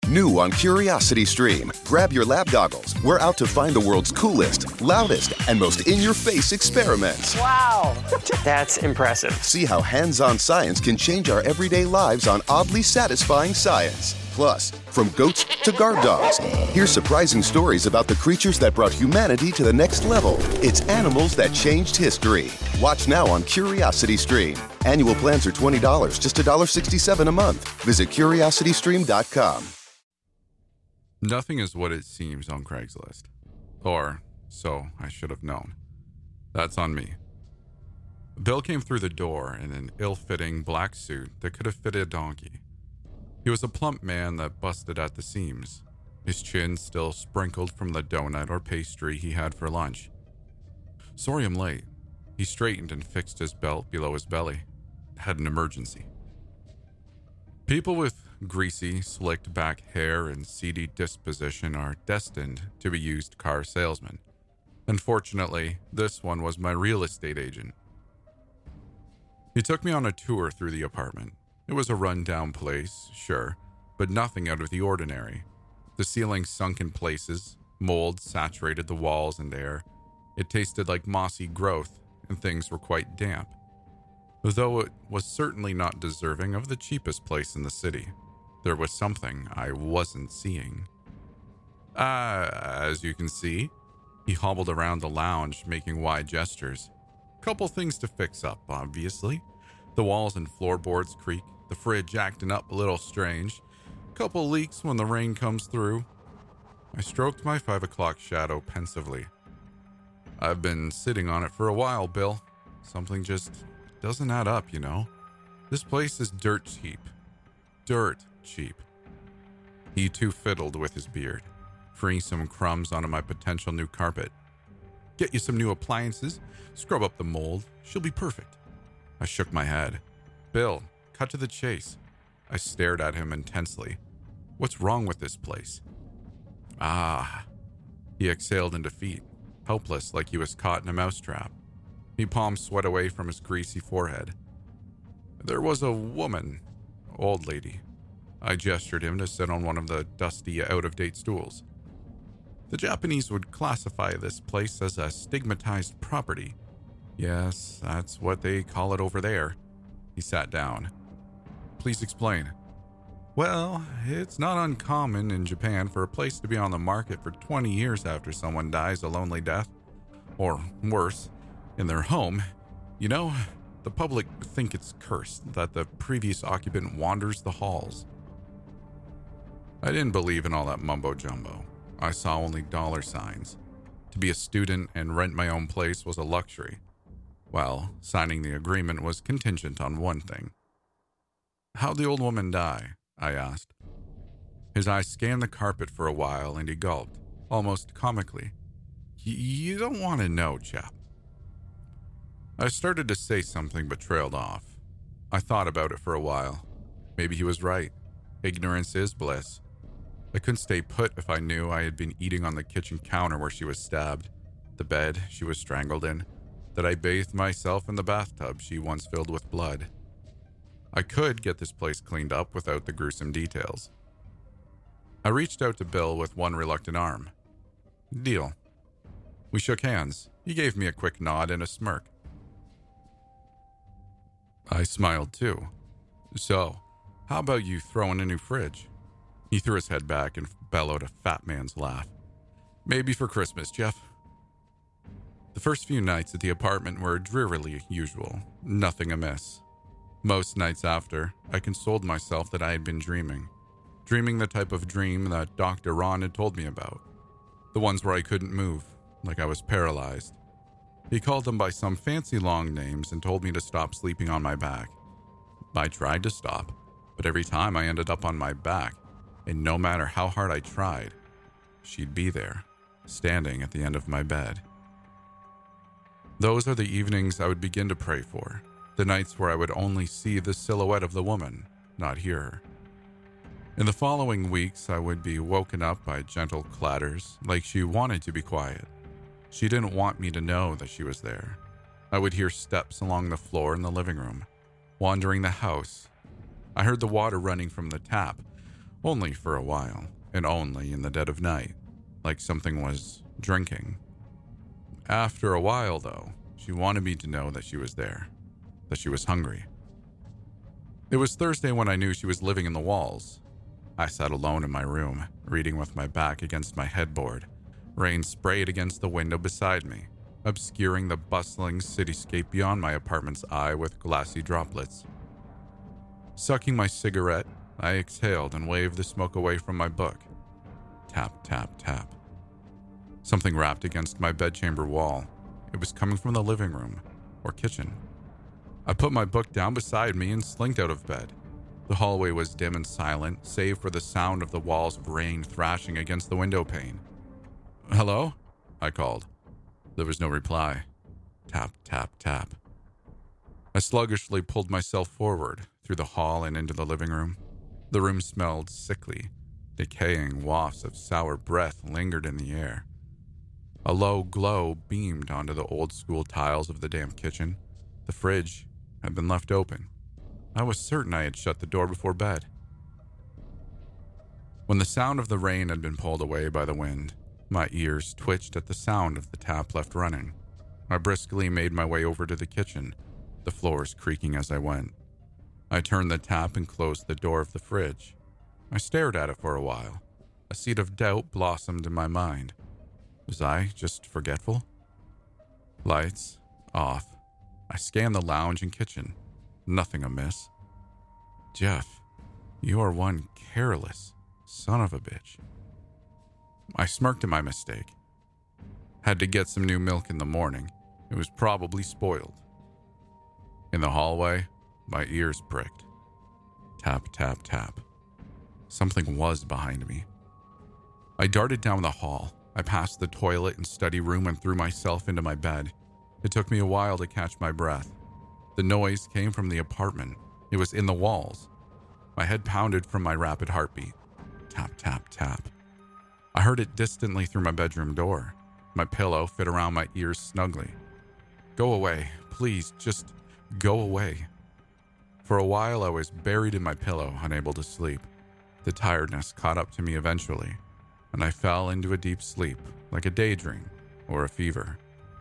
New on Curiosity Stream. Grab your lab goggles. We're out to find the world's coolest, loudest, and most in-your-face experiments. Wow, that's impressive. See how hands-on science can change our everyday lives on oddly satisfying science. Plus, from goats to guard dogs, here's surprising stories about the creatures that brought humanity to the next level. It's animals that changed history. Watch now on Curiosity Stream. Annual plans are $20, just $1.67 a month. Visit curiositystream.com. Nothing is what it seems on Craigslist. Or, so I should have known. That's on me. Bill came through the door in an ill-fitting black suit that could have fitted a donkey. He was a plump man that busted at the seams, his chin still sprinkled from the donut or pastry he had for lunch. Sorry I'm late. He straightened and fixed his belt below his belly. Had an emergency. People with greasy, slicked back hair and seedy disposition are destined to be used car salesmen. Unfortunately, this one was my real estate agent. He took me on a tour through the apartment. It was a run-down place, sure, but nothing out of the ordinary. The ceiling sunk in places, mold saturated the walls and air. It tasted like mossy growth, and things were quite damp. Though it was certainly not deserving of the cheapest place in the city. There was something I wasn't seeing. As you can see, he hobbled around the lounge, making wide gestures. Couple things to fix up, obviously. The walls and floorboards creak, the fridge acting up a little strange. Couple leaks when the rain comes through. I stroked my 5 o'clock shadow pensively. I've been sitting on it for a while, Bill. Something just doesn't add up, you know. This place is dirt cheap. Dirt cheap. He too fiddled with his beard, freeing some crumbs onto my potential new carpet. Get you some new appliances, scrub up the mold, she'll be perfect. I shook my head. Bill, cut to the chase. I stared at him intensely. What's wrong with this place? He exhaled in defeat, helpless like he was caught in a mousetrap. He palmed sweat away from his greasy forehead. There was a woman, old lady. I gestured him to sit on one of the dusty, out-of-date stools. The Japanese would classify this place as a stigmatized property. Yes, that's what they call it over there. He sat down. Please explain. Well, it's not uncommon in Japan for a place to be on the market for 20 years after someone dies a lonely death. Or worse, in their home. You know, the public think it's cursed that the previous occupant wanders the halls. I didn't believe in all that mumbo-jumbo. I saw only dollar signs. To be a student and rent my own place was a luxury. Well, signing the agreement was contingent on one thing. How'd the old woman die? I asked. His eyes scanned the carpet for a while and he gulped, almost comically. You don't want to know, chap. I started to say something but trailed off. I thought about it for a while. Maybe he was right. Ignorance is bliss. I couldn't stay put if I knew I had been eating on the kitchen counter where she was stabbed, the bed she was strangled in, that I bathed myself in the bathtub she once filled with blood. I could get this place cleaned up without the gruesome details. I reached out to Bill with one reluctant arm. Deal. We shook hands. He gave me a quick nod and a smirk. I smiled too. So, how about you throw in a new fridge? He threw his head back and bellowed a fat man's laugh. Maybe for Christmas, Jeff. The first few nights at the apartment were drearily usual, nothing amiss. Most nights after, I consoled myself that I had been dreaming the type of dream that Dr. Ron had told me about. The ones where I couldn't move, like I was paralyzed. He called them by some fancy long names and told me to stop sleeping on my back. I tried to stop, but every time I ended up on my back, and no matter how hard I tried, she'd be there, standing at the end of my bed. Those are the evenings I would begin to pray for, the nights where I would only see the silhouette of the woman, not hear her. In the following weeks, I would be woken up by gentle clatters, like she wanted to be quiet. She didn't want me to know that she was there. I would hear steps along the floor in the living room, wandering the house. I heard the water running from the tap, Only for a while, and only in the dead of night, like something was drinking. After a while, though, she wanted me to know that she was there, that she was hungry. It was Thursday when I knew she was living in the walls. I sat alone in my room, reading with my back against my headboard. Rain sprayed against the window beside me, obscuring the bustling cityscape beyond my apartment's eye with glassy droplets. Sucking my cigarette, I exhaled and waved the smoke away from my book. Tap, tap, tap. Something rapped against my bedchamber wall. It was coming from the living room, or kitchen. I put my book down beside me and slinked out of bed. The hallway was dim and silent, save for the sound of the walls of rain thrashing against the window pane. "Hello?" I called. There was no reply. Tap, tap, tap. I sluggishly pulled myself forward, through the hall and into the living room. The room smelled sickly. Decaying wafts of sour breath lingered in the air. A low glow beamed onto the old-school tiles of the damp kitchen. The fridge had been left open. I was certain I had shut the door before bed. When the sound of the rain had been pulled away by the wind, my ears twitched at the sound of the tap left running. I briskly made my way over to the kitchen, the floors creaking as I went. I turned the tap and closed the door of the fridge. I stared at it for a while. A seed of doubt blossomed in my mind. Was I just forgetful? Lights off. I scanned the lounge and kitchen. Nothing amiss. Jeff, you are one careless son of a bitch. I smirked at my mistake. Had to get some new milk in the morning. It was probably spoiled. In the hallway, my ears pricked. Tap, tap, tap. Something was behind me. I darted down the hall. I passed the toilet and study room and threw myself into my bed. It took me a while to catch my breath. The noise came from the apartment. It was in the walls. My head pounded from my rapid heartbeat. Tap, tap, tap. I heard it distantly through my bedroom door. My pillow fit around my ears snugly. Go away. Please, just go away. For a while, I was buried in my pillow, unable to sleep. The tiredness caught up to me eventually, and I fell into a deep sleep, like a daydream or a fever.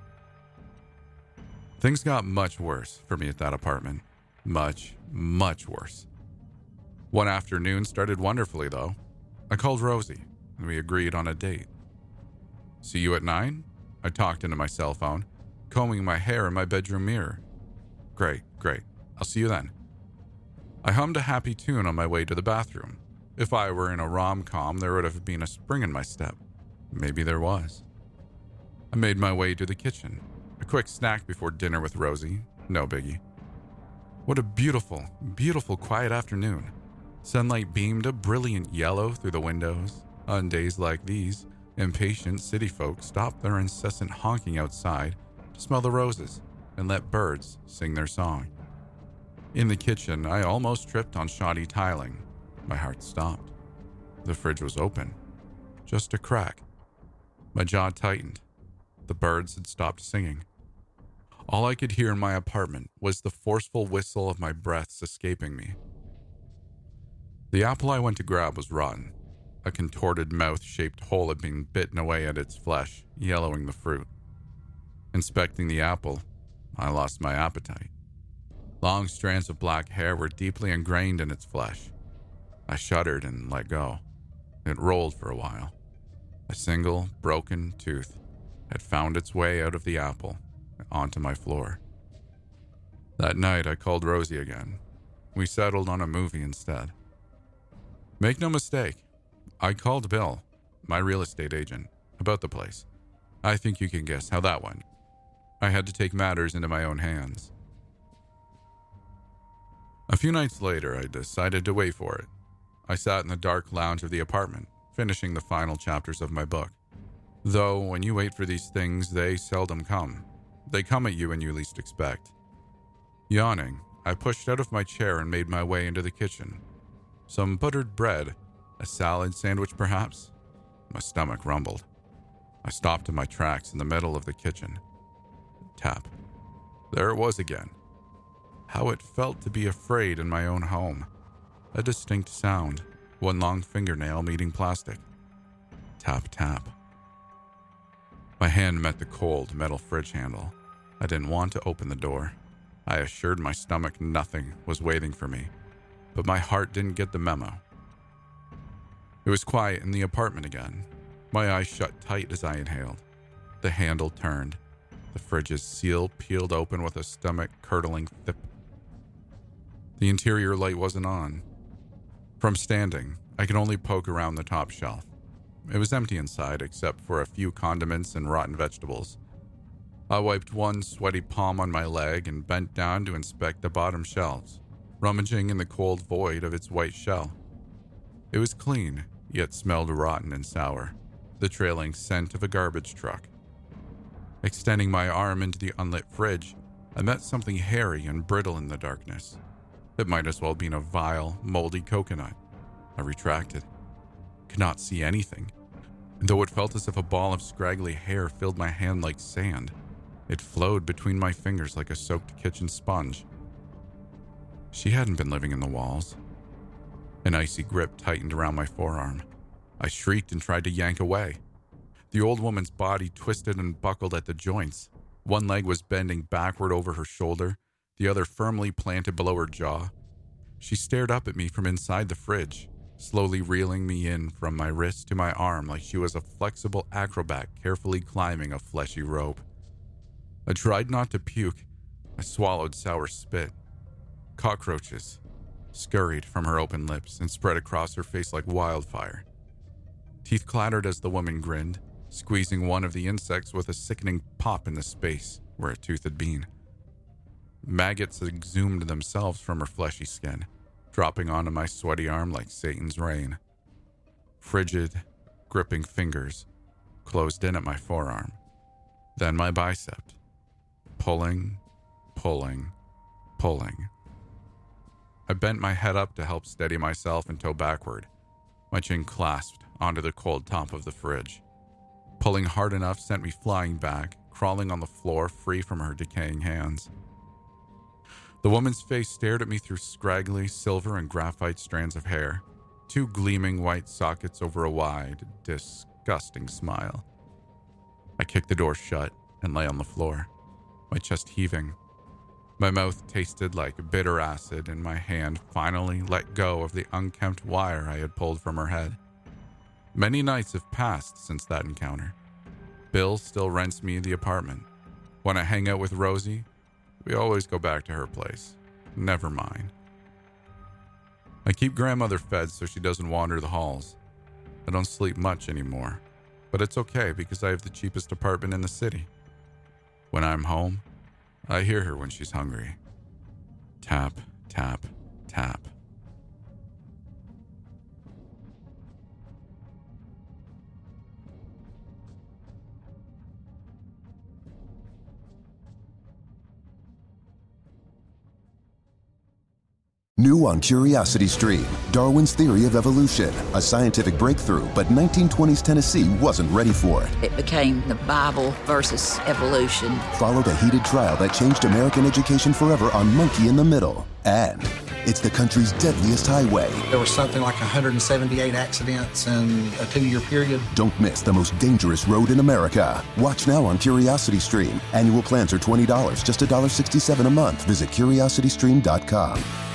Things got much worse for me at that apartment. Much, much worse. One afternoon started wonderfully, though. I called Rosie, and we agreed on a date. See you at 9? I talked into my cell phone, combing my hair in my bedroom mirror. Great. I'll see you then. I hummed a happy tune on my way to the bathroom. If I were in a rom-com, there would have been a spring in my step. Maybe there was. I made my way to the kitchen. A quick snack before dinner with Rosie. No biggie. What a beautiful, beautiful quiet afternoon. Sunlight beamed a brilliant yellow through the windows. On days like these, impatient city folk stop their incessant honking outside to smell the roses and let birds sing their song. In the kitchen, I almost tripped on shoddy tiling. My heart stopped. The fridge was open. Just a crack. My jaw tightened. The birds had stopped singing. All I could hear in my apartment was the forceful whistle of my breaths escaping me. The apple I went to grab was rotten. A contorted mouth-shaped hole had been bitten away at its flesh, yellowing the fruit. Inspecting the apple, I lost my appetite. Long strands of black hair were deeply ingrained in its flesh. I shuddered and let go. It rolled for a while. A single, broken tooth had found its way out of the apple onto my floor. That night, I called Rosie again. We settled on a movie instead. Make no mistake, I called Bill, my real estate agent, about the place. I think you can guess how that went. I had to take matters into my own hands. A few nights later, I decided to wait for it. I sat in the dark lounge of the apartment, finishing the final chapters of my book. Though, when you wait for these things, they seldom come. They come at you when you least expect. Yawning, I pushed out of my chair and made my way into the kitchen. Some buttered bread, a salad sandwich perhaps? My stomach rumbled. I stopped in my tracks in the middle of the kitchen. Tap. There it was again. How it felt to be afraid in my own home. A distinct sound, one long fingernail meeting plastic. Tap, tap. My hand met the cold metal fridge handle. I didn't want to open the door. I assured my stomach nothing was waiting for me, but my heart didn't get the memo. It was quiet in the apartment again. My eyes shut tight as I inhaled. The handle turned. The fridge's seal peeled open with a stomach-curdling thip. The interior light wasn't on. From standing, I could only poke around the top shelf. It was empty inside except for a few condiments and rotten vegetables. I wiped one sweaty palm on my leg and bent down to inspect the bottom shelves, rummaging in the cold void of its white shell. It was clean, yet smelled rotten and sour, the trailing scent of a garbage truck. Extending my arm into the unlit fridge, I met something hairy and brittle in the darkness. It might as well have been a vile, moldy coconut. I retracted. Could not see anything, though it felt as if a ball of scraggly hair filled my hand like sand. It flowed between my fingers like a soaked kitchen sponge. She hadn't been living in the walls. An icy grip tightened around my forearm. I shrieked and tried to yank away. The old woman's body twisted and buckled at the joints. One leg was bending backward over her shoulder, the other firmly planted below her jaw. She stared up at me from inside the fridge, slowly reeling me in from my wrist to my arm like she was a flexible acrobat carefully climbing a fleshy rope. I tried not to puke. I swallowed sour spit. Cockroaches scurried from her open lips and spread across her face like wildfire. Teeth clattered as the woman grinned, squeezing one of the insects with a sickening pop in the space where a tooth had been. Maggots exhumed themselves from her fleshy skin, dropping onto my sweaty arm like Satan's rain. Frigid, gripping fingers closed in at my forearm, then my bicep, pulling, pulling, pulling. I bent my head up to help steady myself and toe backward, my chin clasped onto the cold top of the fridge. Pulling hard enough sent me flying back, crawling on the floor free from her decaying hands. The woman's face stared at me through scraggly silver and graphite strands of hair, two gleaming white sockets over a wide, disgusting smile. I kicked the door shut and lay on the floor, my chest heaving. My mouth tasted like bitter acid and my hand finally let go of the unkempt wire I had pulled from her head. Many nights have passed since that encounter. Bill still rents me the apartment. When I hang out with Rosie, we always go back to her place. Never mine. I keep grandmother fed so she doesn't wander the halls. I don't sleep much anymore, but it's okay because I have the cheapest apartment in the city. When I'm home, I hear her when she's hungry. Tap, tap, tap. New on Curiosity Stream, Darwin's Theory of Evolution, a scientific breakthrough, but 1920s Tennessee wasn't ready for it. It became the Bible versus evolution. Followed a heated trial that changed American education forever on Monkey in the Middle. And it's the country's deadliest highway. There was something like 178 accidents in a 2-year period. Don't miss the most dangerous road in America. Watch now on Curiosity Stream. Annual plans are $20, just $1.67 a month. Visit curiositystream.com.